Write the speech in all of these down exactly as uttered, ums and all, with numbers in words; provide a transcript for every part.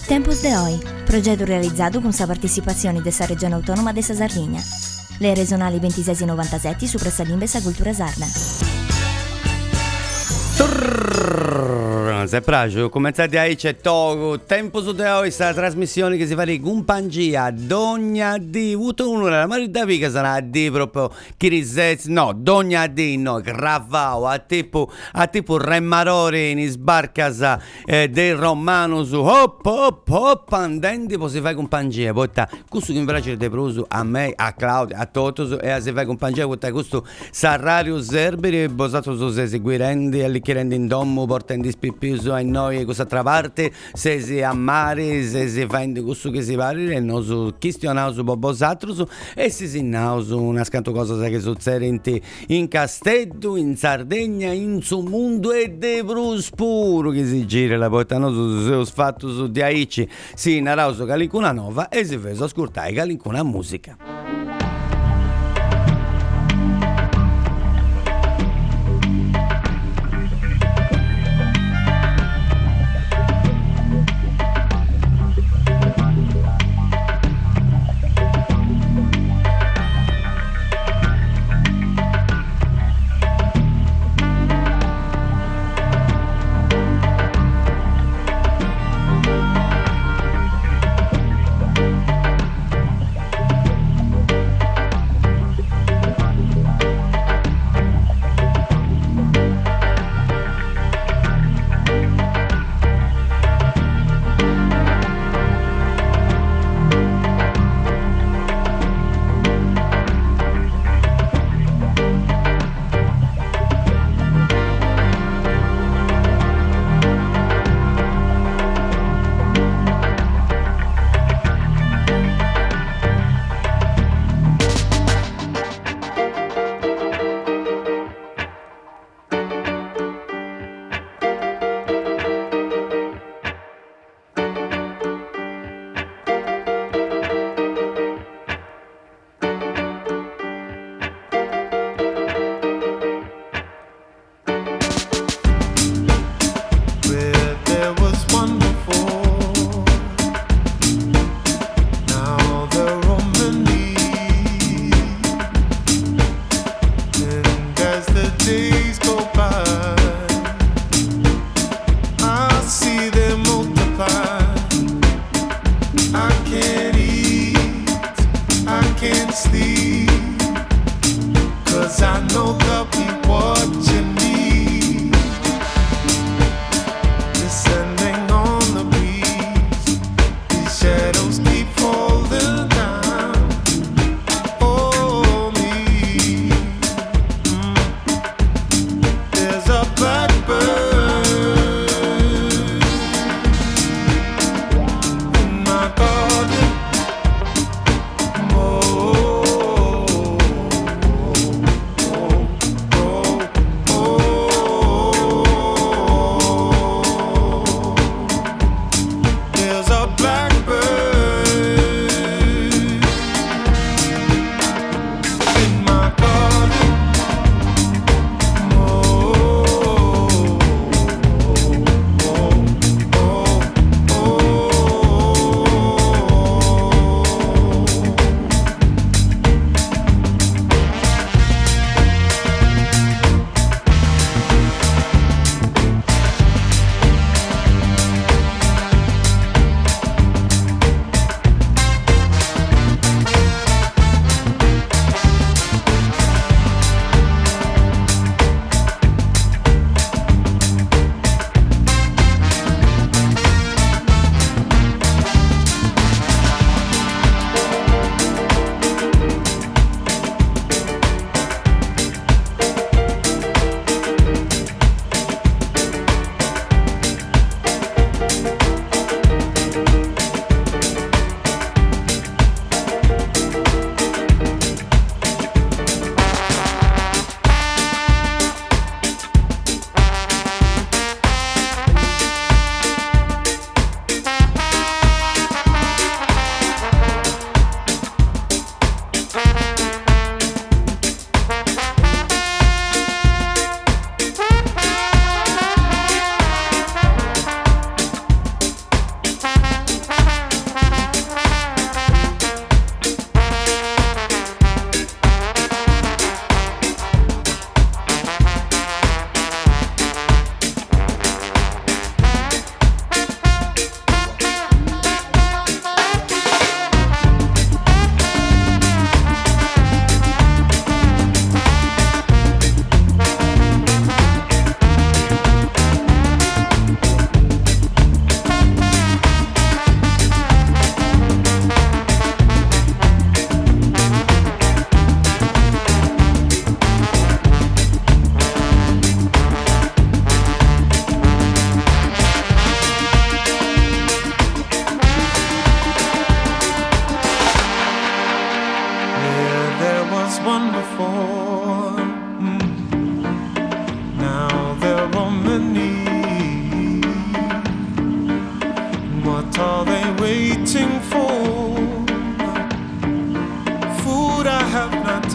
Tempos de Hoy, progetto realizzato con sa partecipazione dessa regione autonoma dessa Sardegna. Le regionali ventisei novantasette su Pressa Limbe sa cultura sarda. Se pragio, cominciate a c'è Togo, tempo su de oggi, sta trasmissione che si fa di Gumpangia, Dogna di, uto uno la marita che sarà di proprio Chirisez, no, Dogna di, no, Gravao, a tipo, a tipo Remarore in sbarcasa eh, del Romano su, hop, hop, hop, andenti, poi si fa Gumpangia, poi sta, questo che mi piace di prosu a me, a Claudia, a Totoso, e a si fa Gumpangia, poi sta questo Sarrario Zerberi, bosato su se seguirendi, e li chirendi in domo, portando di spippi, a noi questa altra parte se si ammari se si fa in questo che si parla e non su questionato su bobosatro su e si si nao su una scanto cosa che succede in, in Castello, in Sardegna, in su mondo e de brus puro che si gira la porta no su, su, su fatto su di aici si narrao su Calincuna Nova e si fa ascoltare Calincuna musica.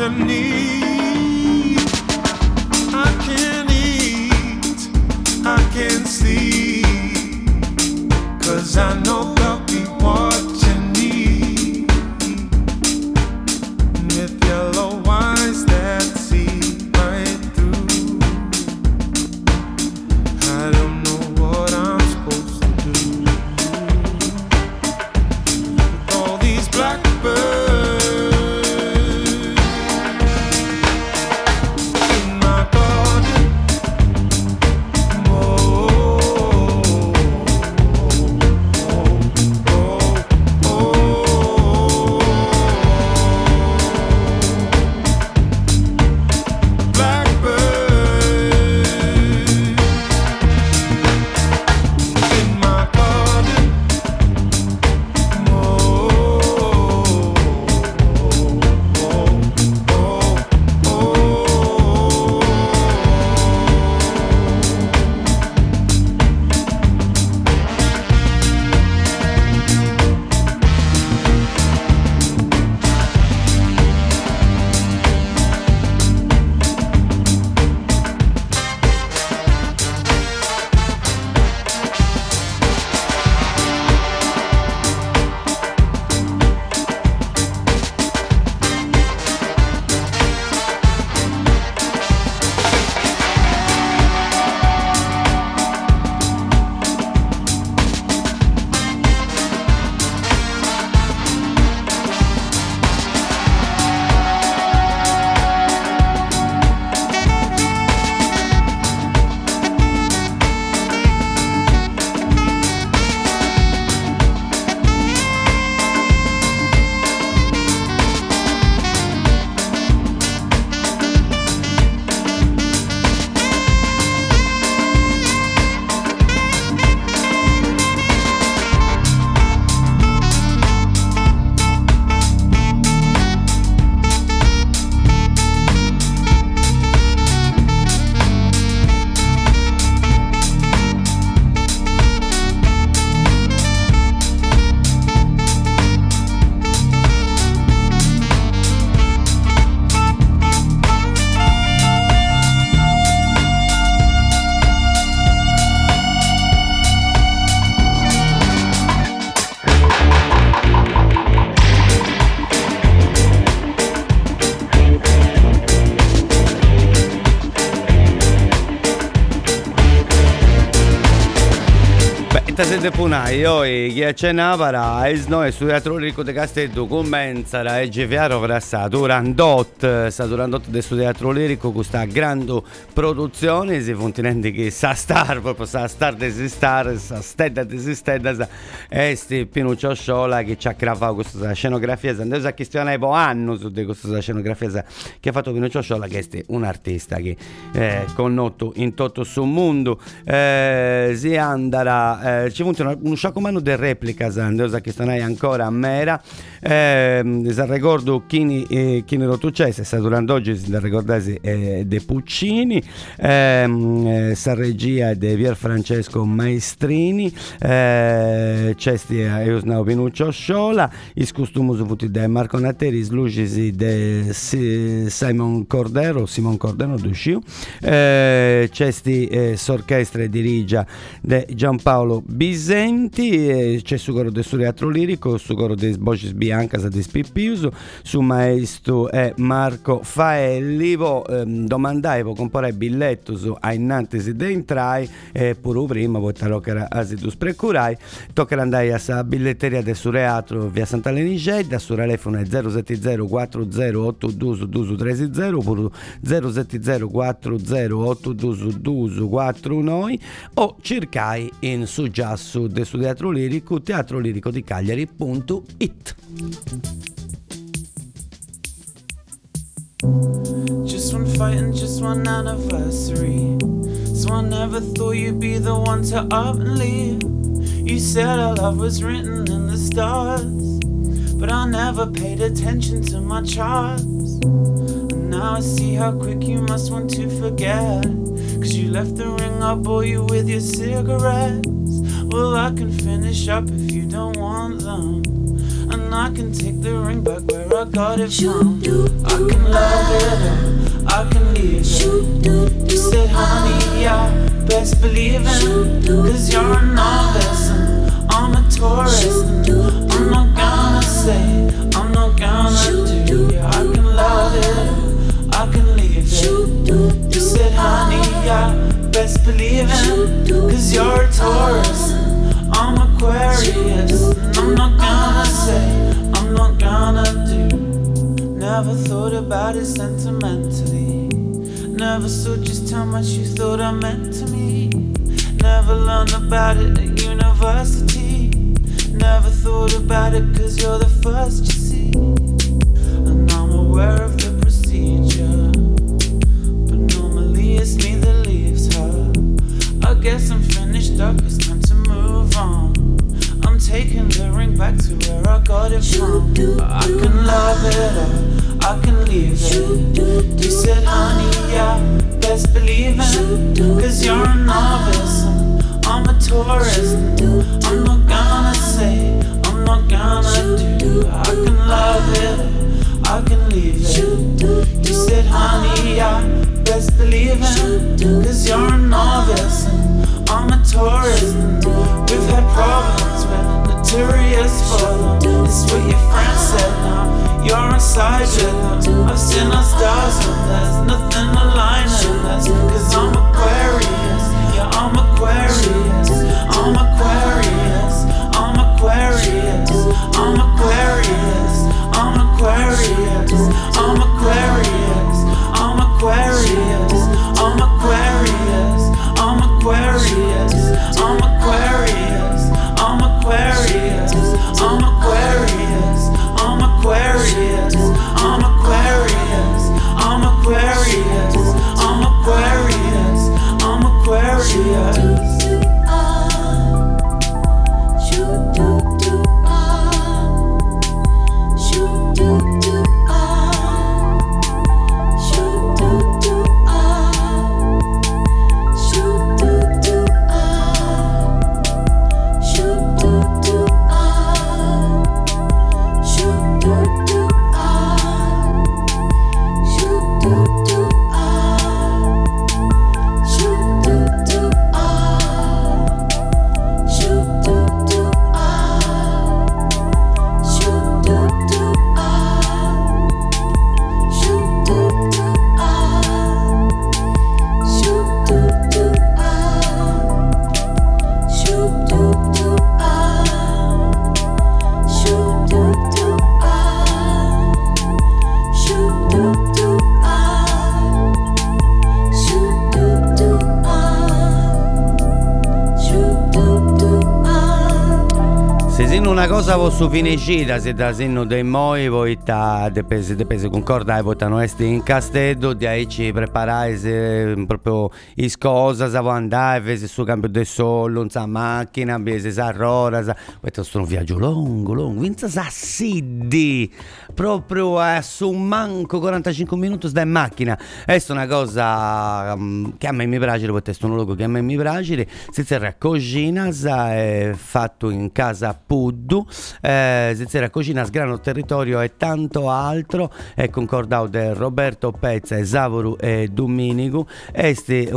underneath. I can't eat, I can't sleep, 'cause I know they'll be watching me. With yellow eyes that see right through, I don't know what I'm supposed to do. With all these blackbirds sede punai, oi, chi accennava, es noi studiatori di Casteldu commenzara e Giviaro grassa Durandot, sta Durandot del studiatro lirico con questa grande produzione, si fontinenti che sa star, proprio sa star desistar, sa stedda desistedda, esti Pinuccio Sciola che ci ha creato questa scenografia, andiamo a questionare po' anno su di questa scenografia che ha fatto Pinuccio Sciola, che è un artista che è connoto in tutto sul mondo, eh, si andrà, eh, ci funziona un sciacomano di replica, andiamo a questionare ancora a mera, eh, si ricordo chi eh, lo successe, sta durante oggi si ricordasi eh, De Puccini, eh, sa regia di Pier Francesco Maestrini, eh, cesti io sono Pinuccio Sciola, i costumi sono da Marco Natteri, slucisi di Simon Cordero, Simon Cordero d'usciu, eh, cesti eh, s'orchestra dirigia di Giampaolo Bisenti, eh, c'è su coro del teatro lirico, su coro dei Bocis Biancas di Spippiuso, su maestro è Marco Faelli, vo ehm, domandai vo comprare biglietto su ai Nantesi de entrai e pure prima vo tarocera asidus precurai tocca andare a sa biglietteria del Sureatro via Santa Lenigedda, su telefono è zero sette zero quattro zero otto due due tre zero oppure zero sette zero quattro zero otto due due quattro noi o cercai in su giasso del Teatro Lirico, teatro lirico di Cagliari punto it. Just one fight and just one anniversary, so I never thought you'd be the one to up and leave. You said our love was written in the stars, but I never paid attention to my charts. And now I see how quick you must want to forget, 'cause you left the ring I bought you with your cigarettes. Well, I can finish up if you don't want them, and I can take the ring back where I got it from. I can love it or I can leave it. You said, honey, yeah, best believe it. Cause you're a novice and I'm a tourist. And I'm not gonna say, I'm not gonna do. Yeah, I can love it, I can leave it. You said, honey, yeah, best believe it. Cause you're a Taurus and I'm Aquarius. And I'm not gonna say, I'm not gonna do. Never thought about it sentimentally. Never saw just how much you thought I meant to me. Never learned about it at university. Never thought about it cause you're the first you see. And I'm aware of the procedure, but normally it's me that leaves her. I guess I'm finished up, it's time to move on. I'm taking the ring back to where I got it from. I can love it or I can leave it. You said, honey, yeah, best believe it. Cause you're a novice and I'm a tourist. I'm not gonna say, I'm not gonna do. I can love it or I can leave it. You said, honey, yeah, best believe it. Cause you're a novice and I'm a tourist. We've had problems with notorious for them. It's what your friends said now. You're inside with them. I've seen our stars and there's nothing aligning us. Cause I'm Aquarius, yeah, I'm Aquarius. I'm Aquarius, I'm Aquarius. I'm Aquarius, I'm Aquarius. I'm Aquarius, I'm Aquarius. I'm Aquarius, I'm Aquarius. I'm Aquarius, I'm Aquarius. I'm Aquarius, I'm Aquarius. I'm Aquarius, I'm Aquarius. I'm Aquarius, I'm Aquarius. Una cosa posso finire, se da senno dei moi voi ta depese depese concordai votano esti in castello di aici preparai se proprio is cosa sa andare vese su cambio del sole non sa macchina vese sa rora sa questo è un viaggio lungo lungo vinza sa siddi proprio a su manco quarantacinque minuti sta in macchina è una cosa um, che a me mi piace perché è un luogo che a me mi piace si era cucina è fatto in casa Pud Eh, Zizera cucina sgrano territorio e tanto altro è concordato de Roberto Pezza e Savoru e Dominico este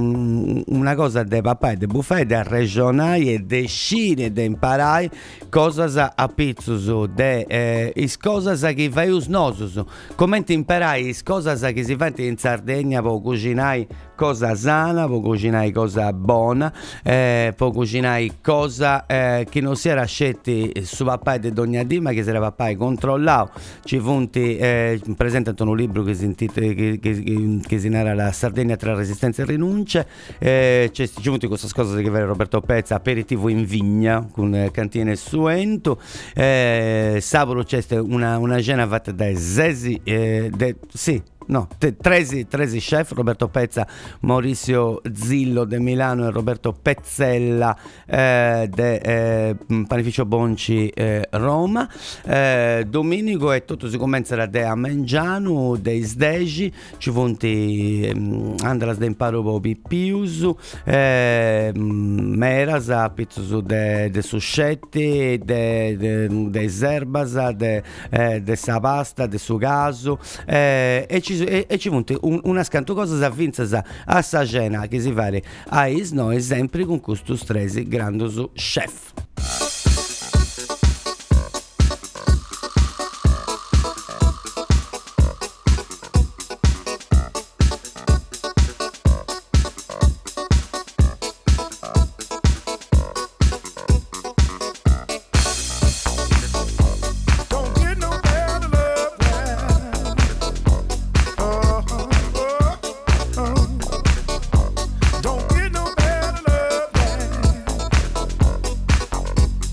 un, una cosa de papà e de buffet de regionali e de scine de imparai cosa a pizzuso de eh, is cosa che fai us nosus come imparai is cosa che si fa in Sardegna può cucinare cosa sana può cucinare cosa buona eh, può cucinare cosa eh, che non si era scetti su papà di Dogna D ma che si era papà controllato ci funti eh, presentano un libro che si intitola che, che, che si narra la Sardegna tra resistenza e rinunce eh, c'è ci funti questa cosa che vede Roberto Pezza aperitivo in vigna con eh, cantine suento eh, Saburo c'è una, una cena fatta dai Zesi eh, de, sì no, te, Tresi, Tresi chef, Roberto Pezza, Maurizio Zillo de Milano e Roberto Pezzella eh, de eh, Panificio Bonci eh, Roma. Eh, Domenico e tutto si comincia da Amengiano, dei Sdegi, ci fonti eh, Andras de Imparo Bobi Pius, eh, Meras, Pizzo de, de Suscetti, de, de, de Zerbasa, de, eh, de Savasta, de Sugaso, eh, e ci E, e ci punti un, una scanto cosa sa vinza a sa cena che si fare a is noi sempre con questo stresi grandoso chef. Don't get no better love.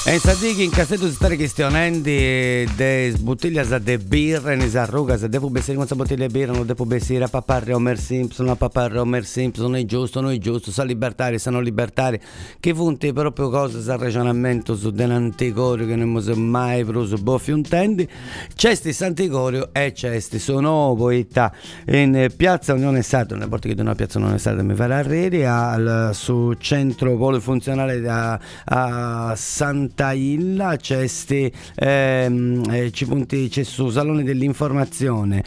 E in Sadighi in cassetto si sta questionando de bottiglie de birra in arruga, se devo bessere con bottiglie di birra, non devo bessere a papà Homer Simpson, a papà Homer Simpson, non è giusto, non è giusto, sono libertari, sono libertari, che funti proprio cose, sul ragionamento su dell'anticorio che non si è mai preso boffi un tendi, cesti Sant'Icorio e cesti sono poeta in piazza Unione Stato, nella porta che di una piazza Unione Stato mi farà arrivare al su centro polifunzionale a, a Santa Illa c'è sti, ehm, eh, ci punti, c'è su Salone dell'Informazione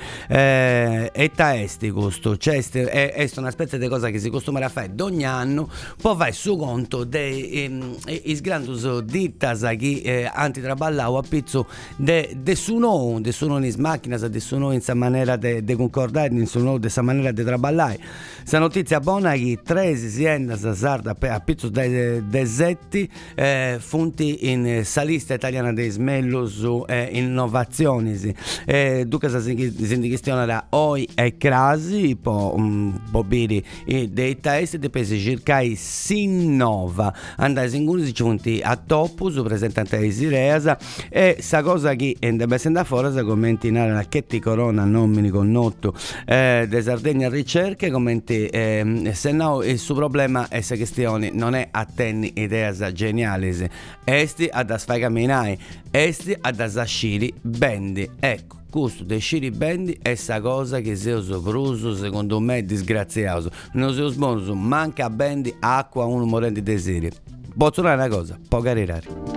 eh, e taesti questo c'è sti, è, è una specie di cosa che si costuma fare ogni anno, poi fai su conto dei ehm, isgrandus dittas che eh, antitraballau a pizzo de, de su noi de su noi in macchina de su noi in sa maniera de, de concordare in su noi de sa maniera de traballare sa notizia buona che tre aziende sarda a pizzo de, de setti eh, funti in salista italiana dei smello su eh, innovazioni eh, duca si indichistiona oi e crasi po un po' biri dei testi di pesi circa si innova andai singoli si giunti a topo su presentante di Sireasa e sa cosa che deve essere fuori sa commenti nella chetti corona nomini con notto eh, de Sardegna ricerche commenti eh, se no il suo problema è se questione non è attenni idee geniali esti ad asfaigaminai esti ad asasciri bendi ecco questo dei sciri bendi è sta cosa che se uso bruso secondo me disgraziato non si usa manca bendi acqua uno morendo di desiderio posso dire una cosa può carirare.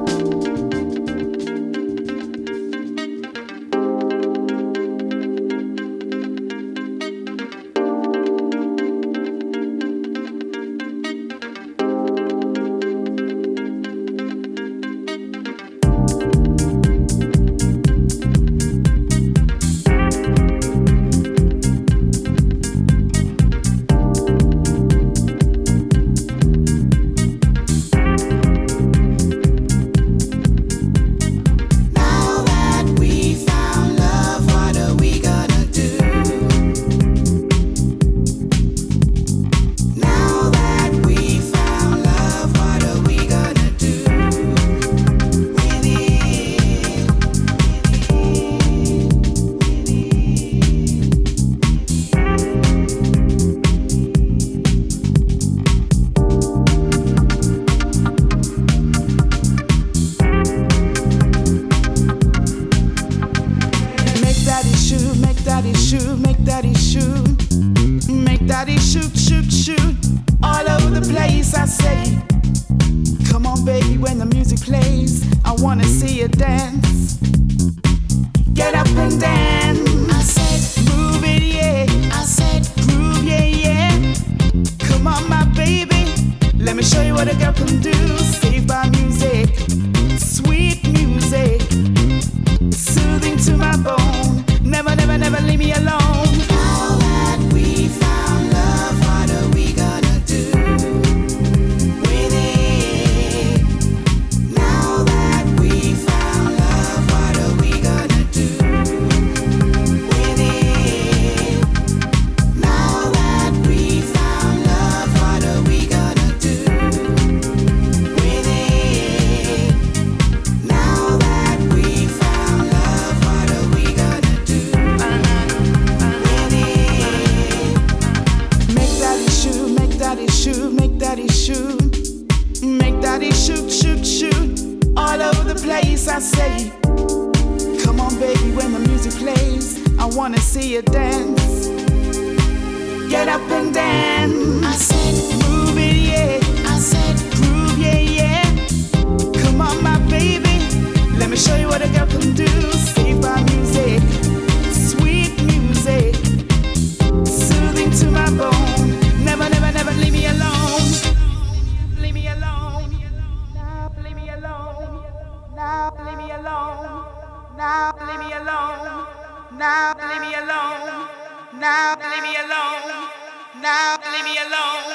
Now leave me alone. Now leave me alone.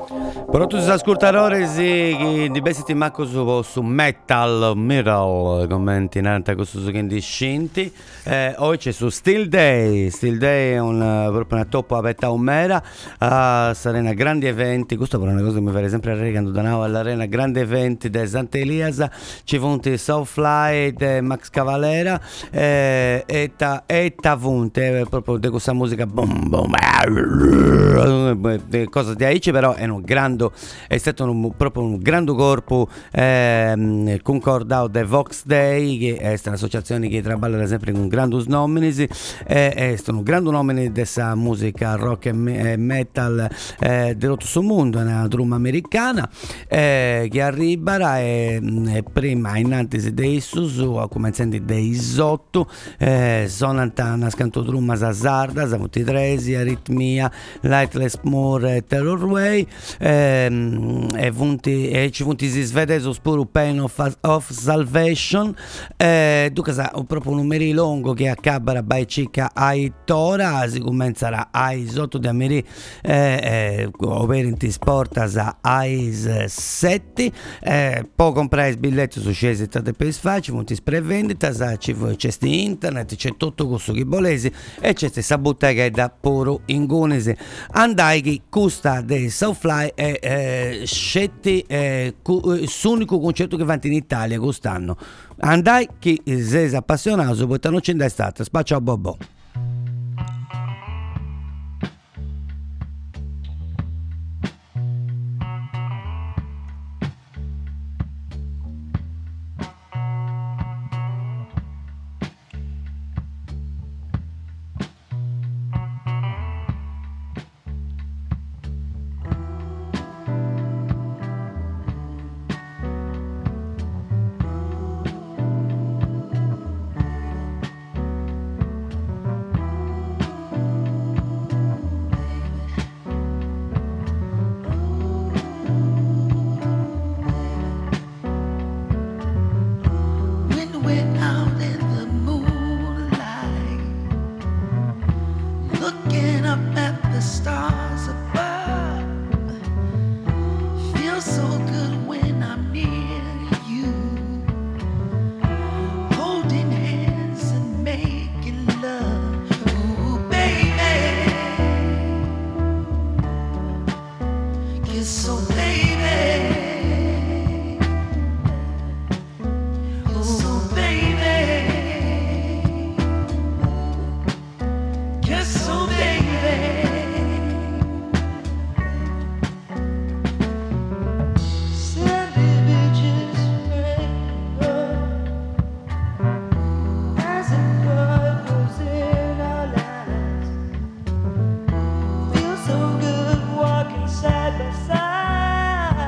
Però tu si ascoltatori sì, di besiti macco su, su metal, metal, commenti nanta questo su che discinti. Eh, oggi c'è su Still Day, Still Day è un, proprio una toppa aperta un mera, uh, sarà grandi eventi, questo è una cosa che mi fa sempre regando da now all'arena, grandi eventi da Santa Eliasa, ci funti Soulfly e Max Cavalera, eh, e ta, e ta funte, proprio di questa musica boom boom, cosa di aici, però è un grande, è stato un, proprio un grande corpo eh, concordato da Vox Day, che è un'associazione che lavora sempre con grandi nominis, eh, è un grande nome di questa musica rock e me- metal eh, dell'otto mondo, una drum americana eh, che arriva e, e prima innanzi dei Susu, come senti dei Isotto, eh, sono una scanto drum a Sarda, Samuti Tresi, Aritmia, Lightless Moore e Terror Way, eh, e, vunti, e ci funti si svede su spuro Pain of, of Salvation, eh, dunque sa proprio un numeri lungo che accabara by circa ai tora, si comincerà ai sotto di Ameri eh, eh, operenti sportas ai sette, eh, poi comprare i biglietti su scesi e per sfacci, molti sprevendita, c'è sti internet, c'è tutto questo che volesi e c'è questa bottega da puro ingunese. Andai che costa dei Soulfly e eh, scetti eh, l'unico concerto che vanno in Italia quest'anno. Andai che sei appassionato, poi non c'è da stata, spaccia a bobo. Side by side.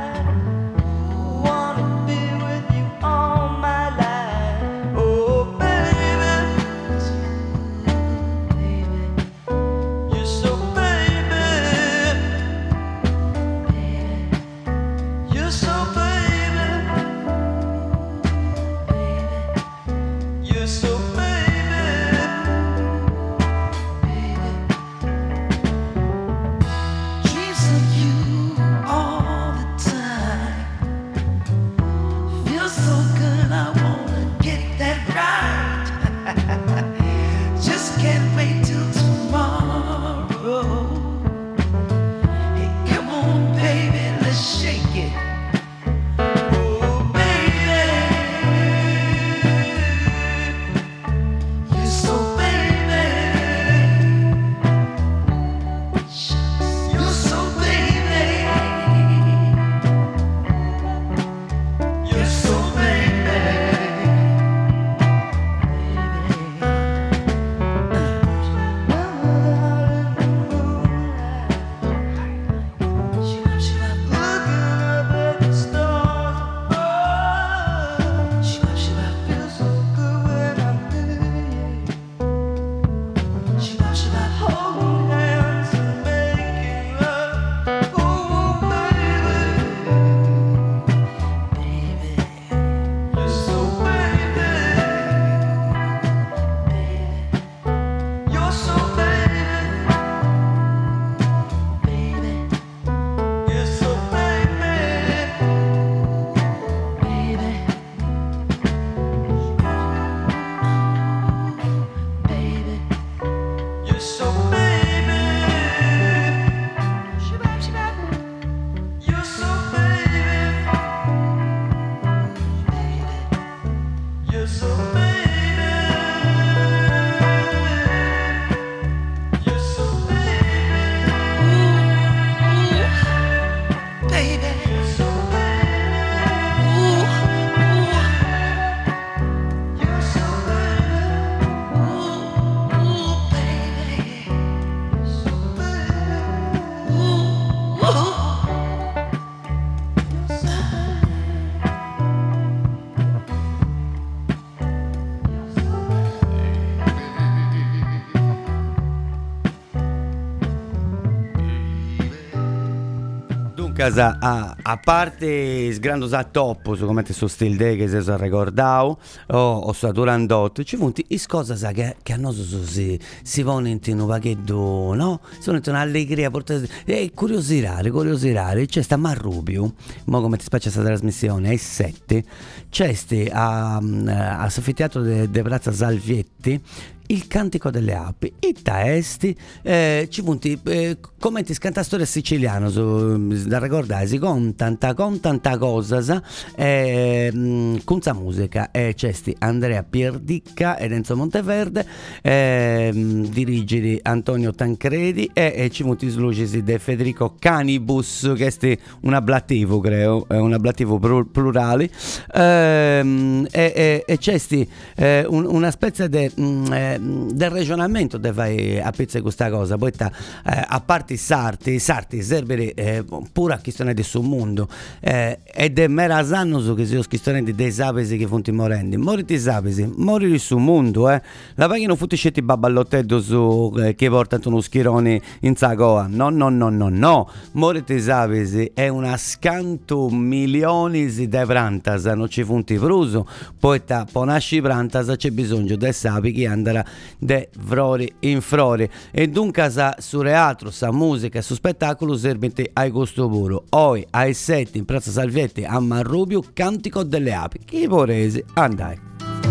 Dunque, a, a parte sgrandos a toppo su come ti so stil de che si sono ricordavo o, o su Turandot, ci funti is cose che, che a noi si, si vanno in un pacchetto, no? Sono in un'allegria, e curiositare, curiositare, c'è sta Marrubio, mo come ti spaccia questa trasmissione, ai sette, c'è sti a, a Soffitteatro de, de Piazza Salvietti, il Cantico delle Api, i testi, eh, ci punti, eh, commenti scanta storia siciliano, su, da ricordare, si contanta, con tanta cosa, eh, con sa musica, e eh, c'è sti Andrea Pierdicca ed Enzo Monteverde, eh, dirigili Antonio Tancredi, e, e ci punti slucisi de Federico Canibus, che è un ablativo, credo, un ablativo plurale, eh, e, e, e c'è sti, eh, un, una specie di... Eh, del ragionamento de fai a pezzo di questa cosa, poi ta, eh, a parte i sarti, i sarti servono eh, pure a questione di sul mondo, eh, ed è merasanno su che si questione dei sapesi che funti morendo, moriti sapesi, moriti sul mondo, eh. La pagina non futti scetti baballottedo su eh, che portano uno schirone in sagoa, no no no no no, moriti sapesi è una scanto milioni di prantas, non ci funti pruso, poi ta ponasci prantas c'è bisogno dei sapi che andrà de frori in frori, e dunque sa su teatro, sa musica, su spettacolo servente ai gusto puro. Oi ai sette in Piazza Salvietti a Marrubio, Cantico delle Api. Chi vorresi andai.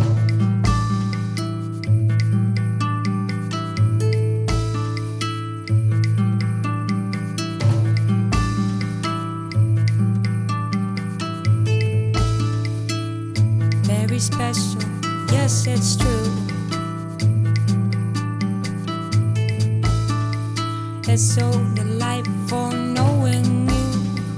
Very special, yes it's true. It's so delightful knowing you,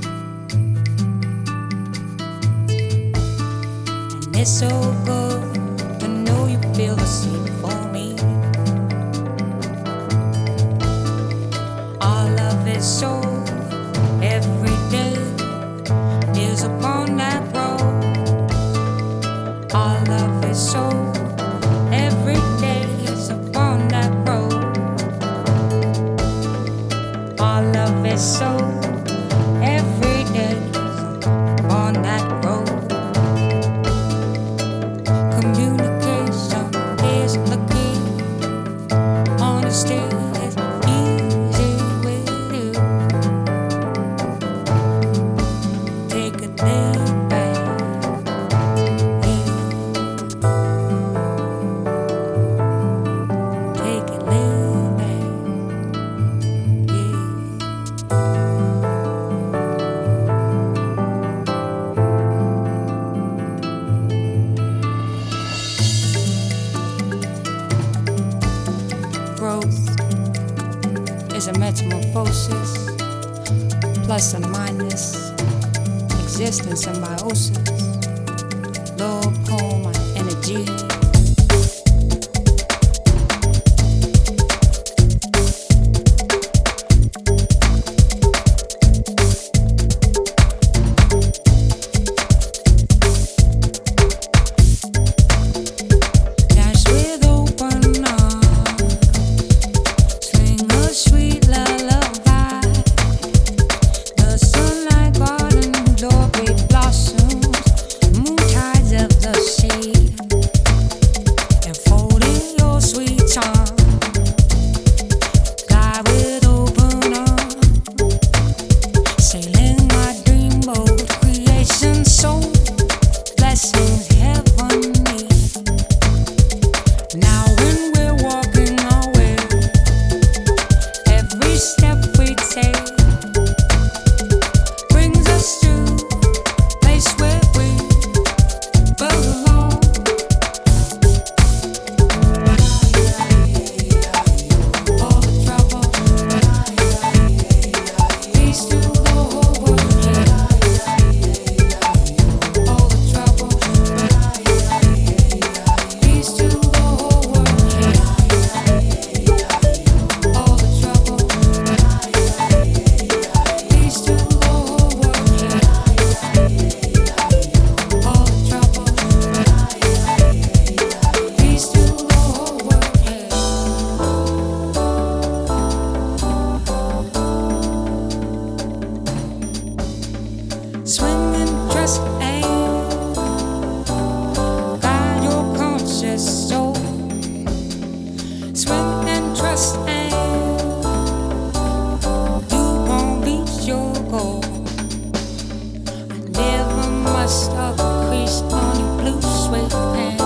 and it's so good to know you feel the same for me. Our love is so every day is upon that road. Our love is so every day is upon that road. Our love is so every day on that road. Communication is the key. Honesty is easy with you. Take a day back. Take a day back. Is a metamorphosis, plus and minus, existence symbiosis, love, poem, energy. Blossoms, moon tides of the sea. trust and guide your conscious soul. Swing and trust and you won't reach your goal. I never must have creased on your blue suede pants.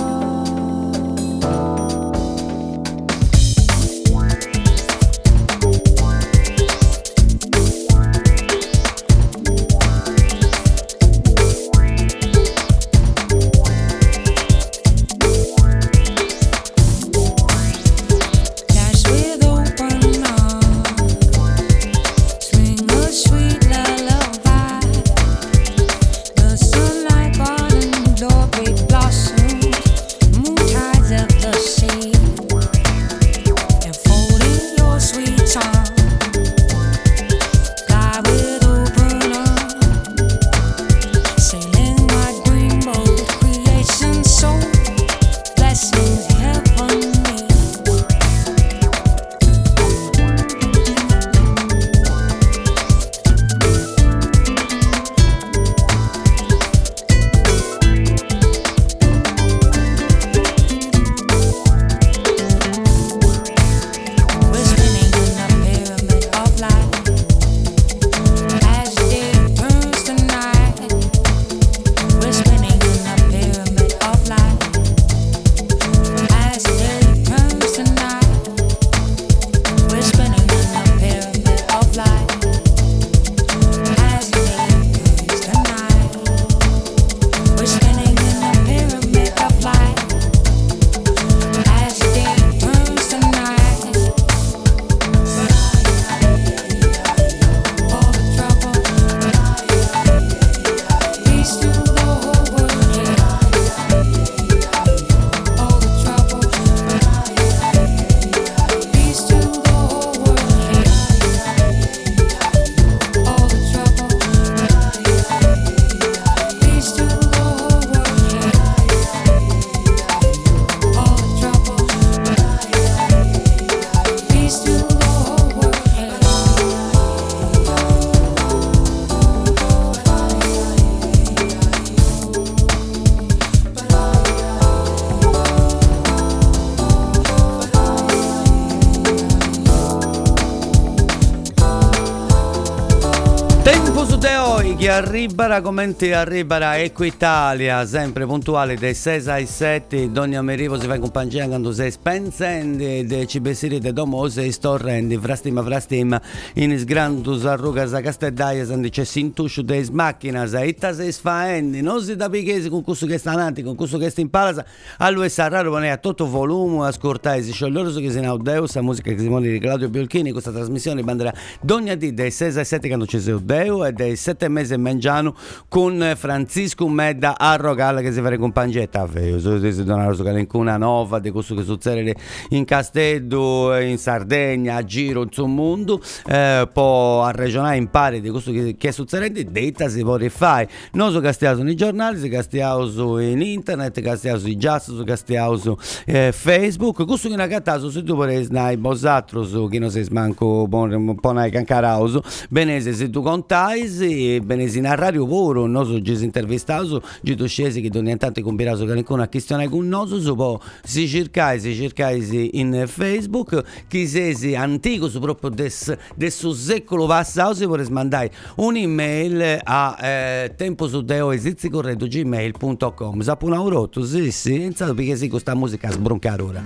Arribara commenti arribara Equitalia, sempre puntuale dai sei ai sette. Donna Merivo si fa in compagnia quando sei spensende de cibesiri de domo sei storrendi frastima frastima in sgrandus arrugas a casteddaia san dice sintusciu de macchina sa itta sei sfaendi non si da pichesi con questo che sta avanti con questo che sta in palasa allora è raro a tutto volume ascoltare si sciolloso che si naudeus la musica che si muove di Claudio Biolchini. Questa trasmissione banderà Donna D dai sei ai sette quando ci sei Deu e dai sette mesi e Mengiano con Francisco Medda a Rogalla che si fa compagnietta si donano una nova di questo che succede in Castello, in Sardegna, a giro in suo mondo, eh, poi a regionale impari di questo che, che è succedendo, detta si può rifare. Non so castiamo nei giornali, si castiamo in internet, castiamo sui jazz, si castiamo su eh, Facebook, questo che è una cattaso se tu vorrei snai bosatro su chi non si smanco un po' nai cancarauso, bene se tu contai, bene si in radio voro, non so ci si intervistato, ci tu scesi che ogni tanto compirato che ancora una questione con noso, so poi si cercai, si cercai in Facebook, chi sei antico su proprio del suo secolo passato, si vuole mandare un'email a eh, temposudeo esizi corretto gmail punto com. Sappo un aurotto, sì sì, pensato perché sì questa musica a sbroncare ora.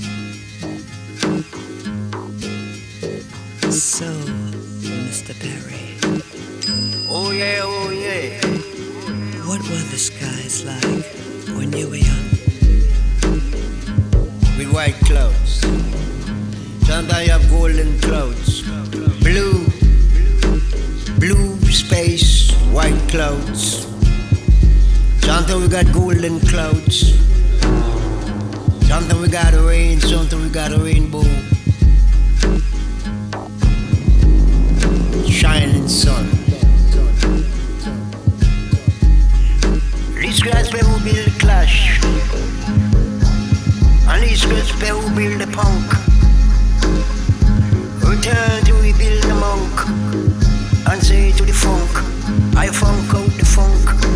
So, mister Perry. Oh yeah, oh yeah. What were the skies like when you were young? With white clouds. Sometimes you have golden clouds. Blue, blue space, white clouds. Sometimes we got golden clouds. Sometimes we got rain, sometimes we got a rainbow. Shining sun. These guys play who build the clash. And these guys play who build the punk. Return to rebuild the monk. And say to the funk, I funk out the funk.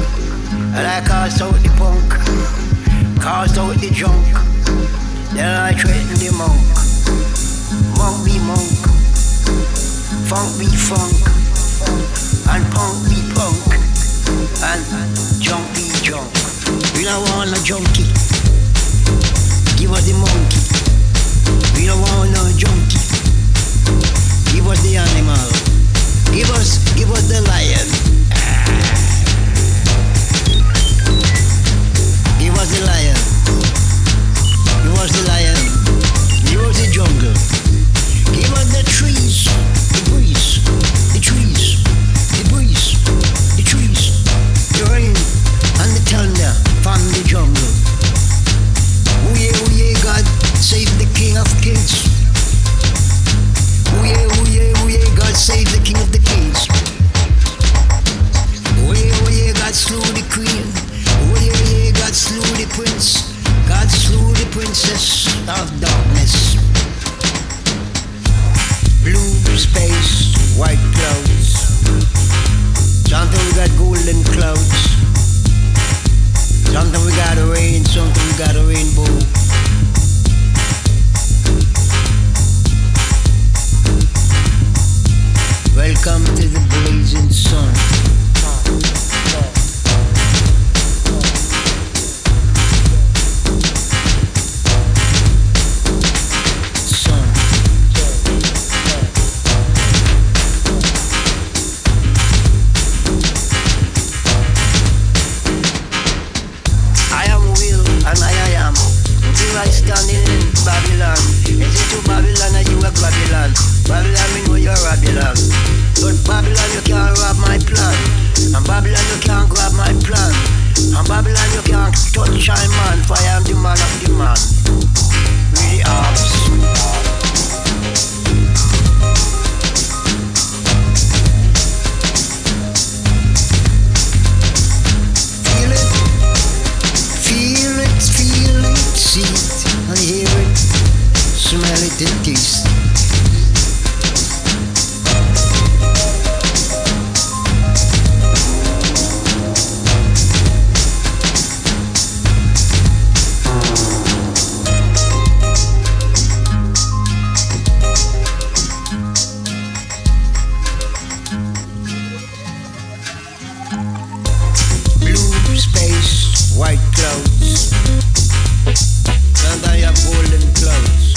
Blue space, white clouds. And I have golden clouds.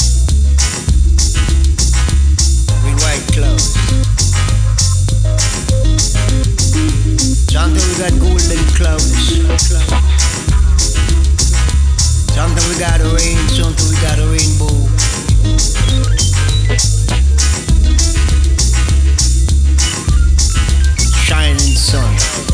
With white clouds. Sometimes we got golden clouds. Sometimes we got rain, sometimes we got a rainbow. Shining sun.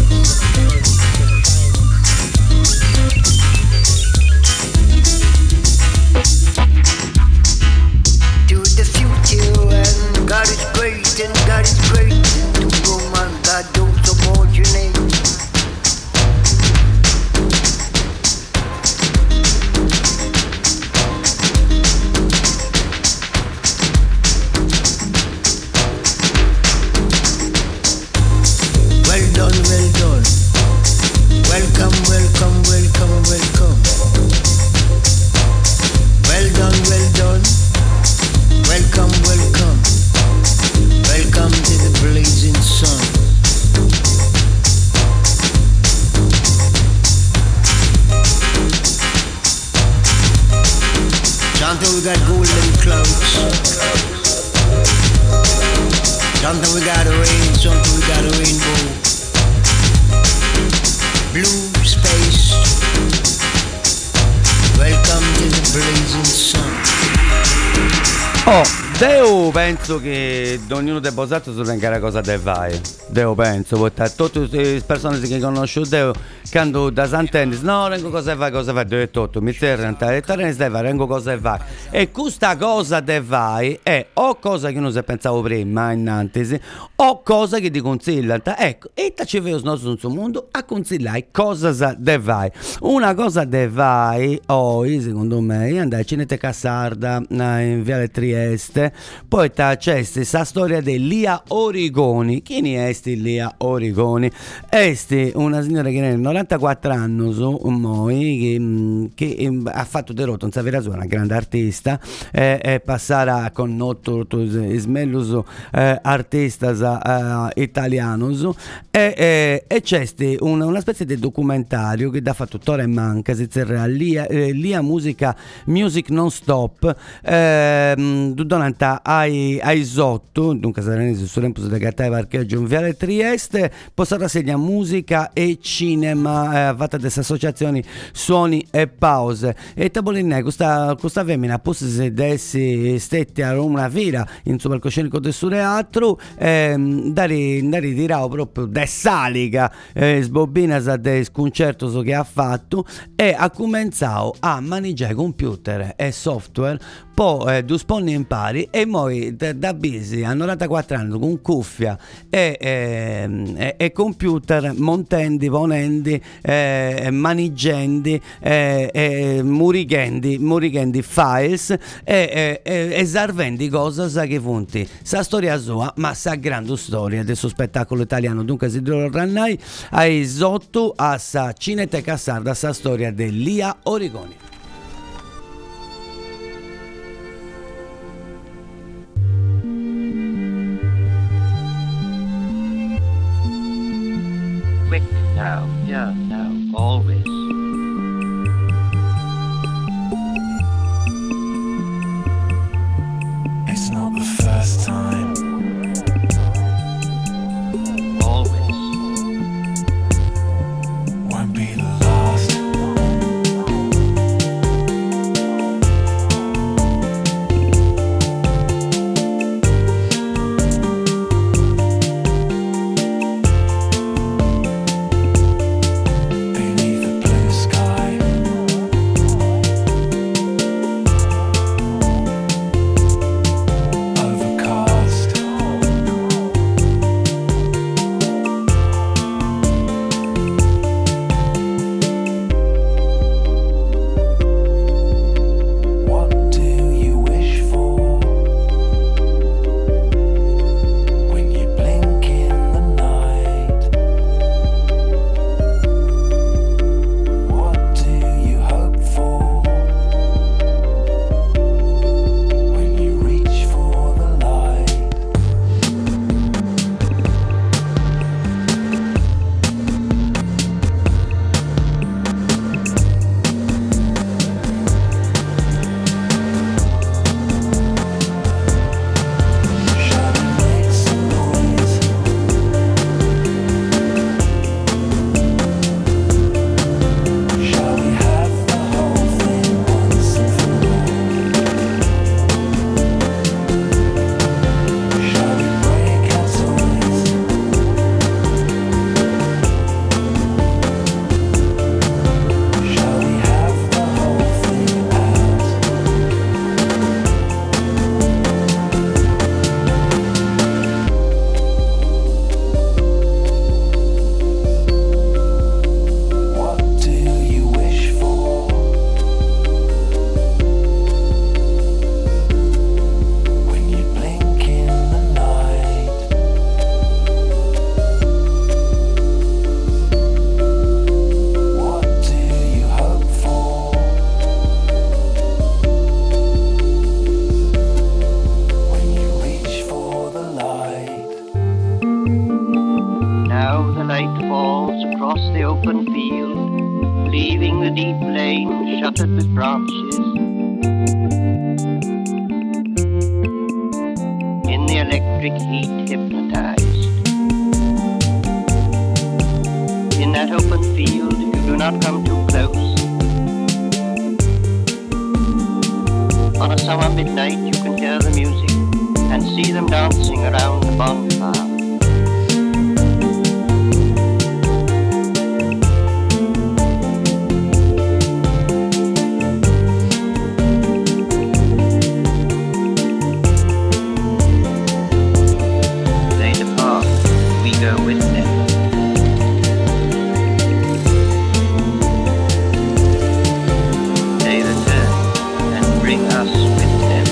To the future, and God is great, and God is great. To go man, God don't subordinate. Well done, well done. Welcome, welcome, welcome, welcome. Well done, well done. Welcome, welcome. Welcome to the blazing sun. Sometimes we got golden clouds. Sometimes we got rain, sometimes we got a rainbow. Blue space. Welcome to the blazing sun. Oh, Deo penso che ognuno dei bosato si venga la cosa de vai. Deo penso, perché tutte le persone che conoscono Deo quando da Santennis, no, rengo cosa vai, cosa vai, dove tutto, mi serve, e tornare deve rengo cosa vai. E questa cosa de vai è o cosa che non si pensavo prima innanzi, o cosa che ti consigliano. Ecco, e ci vedo il nostro mondo a consigliare cosa de vai. Una cosa de vai, oggi secondo me, è andare a Cineteca Sarda in Viale Trieste, poi c'è questa storia di Lia Origoni. Chi ne è sti Lia Origoni? Esti una signora che nel novantaquattro anni su moi che, che ha fatto de rotto, non sapeva sua, una grande artista, e eh, eh, passare con otto smellus eh, artistas eh, italianos e, eh, e c'è una, una specie di documentario che ha fatto Tore Manca, si chiama Lia, eh, Lia Musica Music Non Stop, eh, durante ai, ai Sotto, dunque saranno su tempo da cartare parcheggio in Viale Trieste, possa rassegnare musica e cinema, eh, fatta queste associazioni suoni e pause. E tabolinè, questa, questa femmina possa sedessi stetti a una fila in sul palcoscenico del suo teatro, eh, dare, dare tirao proprio de salica, eh, sbobbina sa del concerto so che ha fatto e ha cominciato a maneggiare computer e software, poi eh, due sponni in pari e poi da, da busy a novantaquattro anni con cuffia e, e, e, e computer montendi, ponendi, eh, maneggendi, eh, eh, murighendi, murighendi files e, e, e, e sarvendi cose che funti sa storia sua ma sa grande storia del suo spettacolo italiano. Dunque si tornai ai Sotto a sa Cineteca Sarda sa storia di Lia Origoni. Quick now, yeah, now, always. It's not the first time. Always. Won't be the last. Beneath the blue light falls across the open field, leaving the deep lane shuttered with branches. In the electric heat hypnotized. In that open field, if you do not come too close, on a summer midnight you can hear the music and see them dancing around the bonfire. They depart, we go with them. They return and bring us with them.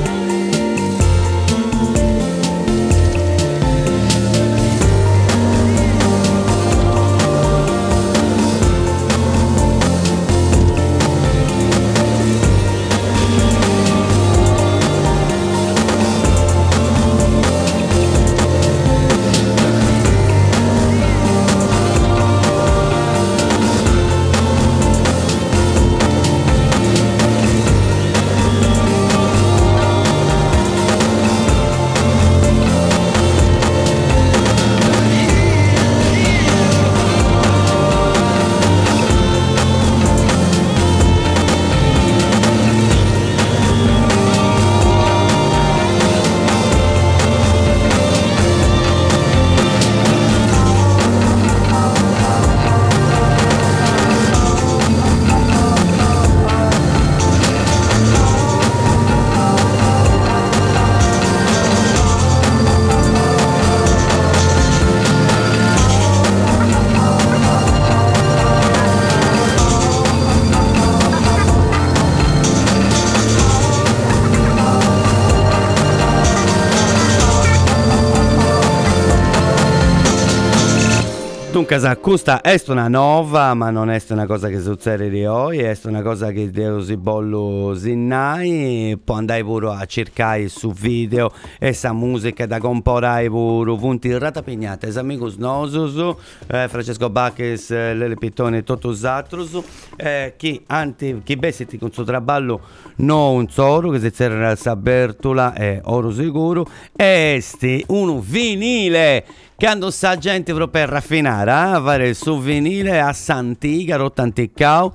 Dunque, questa è una nuova, ma non è una cosa che succede di oggi, è una cosa che devo si bollo sinnai, poi andai pure a cercare su video essa musica da comporare pure punti ratapignate, es amigos nosos, eh, Francesco Bacches, Lele Pittone e tutti gli altri, eh, che anti, che besiti con suo traballo non un solo, che si c'era sa Bertola è oro sicuro, este uno vinile che hanno sta gente proprio per raffinare, eh? Fare il suo vinile a Santiga, Rottanticao,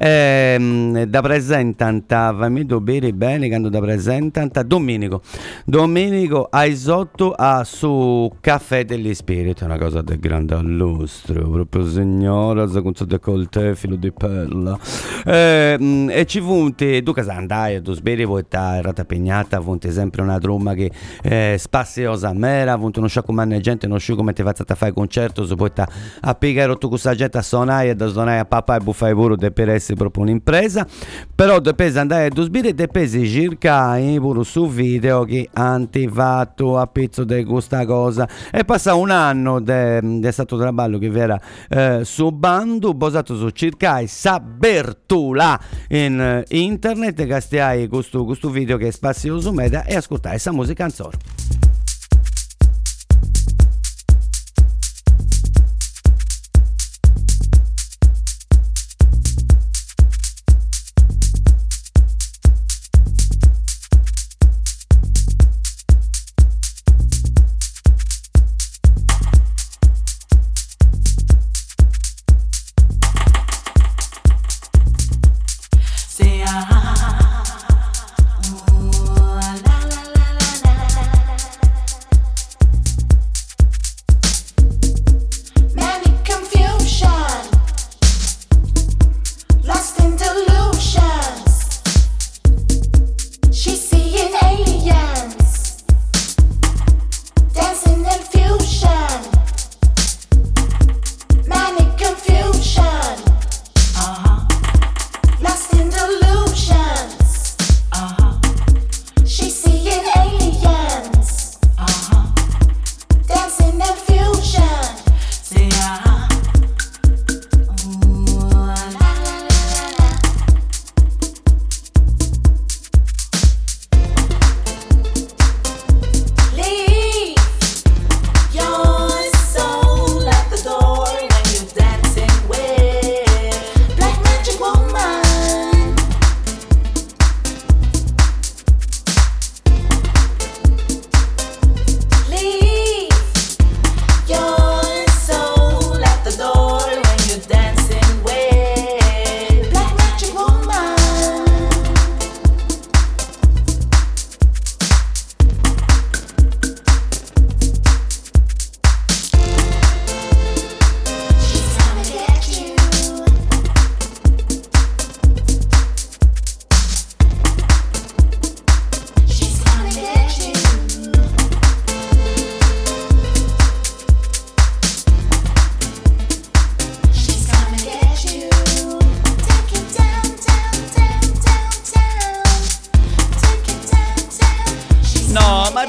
ehm, da presentanta, fammi dobere bene, che hanno da presentanta, Domenico, Domenico ai sotto a su Caffè degli Spiriti, una cosa del grande allustro, proprio signora, con suo decolleté, filo di perla, ehm, e ci funti, tu che andai, tu speri, poi ta ratapignata, funti sempre una tromba che eh, spaziosa mera, funti uno sciacco maneggiante, non sciacco come ti faccio a fare concerto, se poi a piegare tu questa gente a suonare e da suonare a papà e buffare pure de per essere proprio un'impresa, però depende andare a dosbire e depende circa pure su video che hanno fatto a pezzo di questa cosa e passa un anno di stato traballo che era eh, su bando basato su circa sa Bertola in eh, internet che stai questo, questo video che è spazioso media e ascoltare questa musica canzone. Say ah, ooh, la la la la la la.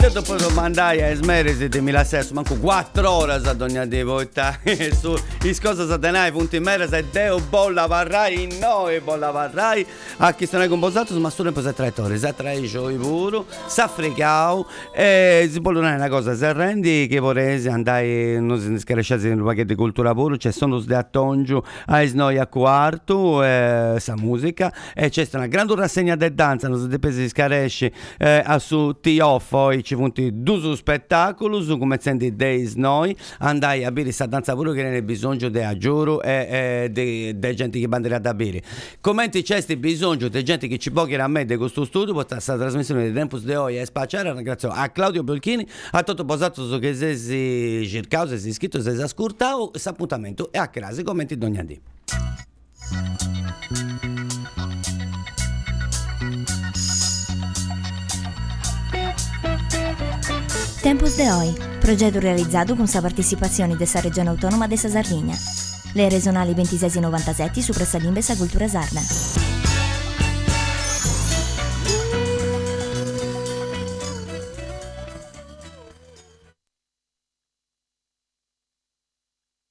E dopo domandai a Esmeresi di Milasesso, manco quattro ore a Dogna di Vota. Su iscosa satanai punti mera se deo bolla varrai noi bolla varrai a chi se ne è composato ma solo in pose tre ore se tre gioi puro s'affricao e si vuole una cosa se rendi che vorrei andare non si scaresciasi in un pacchetto di cultura puro c'è sono di attongiu a noi a quarto e sa musica e c'è una grande rassegna di danza non si dipesi si scaresci eh, a su Tioffo e ci punti due spettacoli su come senti dei noi andai a bere sta danza pure che ne bisogno di aggiuro e di gente che banderà da bere commenti c'è sti bisogno di gente che ci può chiedere a me di questo studio questa trasmissione di Tempus de Oi e Spacciare ringrazio a Claudio Bolchini a tutto posato su che se si cercao se si iscritto se si ascoltao questo appuntamento e a crasi commenti d'ogni anno. Tempus de Oi, progetto realizzato con la partecipazione della Regione Autonoma della Sardegna. Le regionali ventisei novantasette su Pressalimbe sa Cultura Sarda.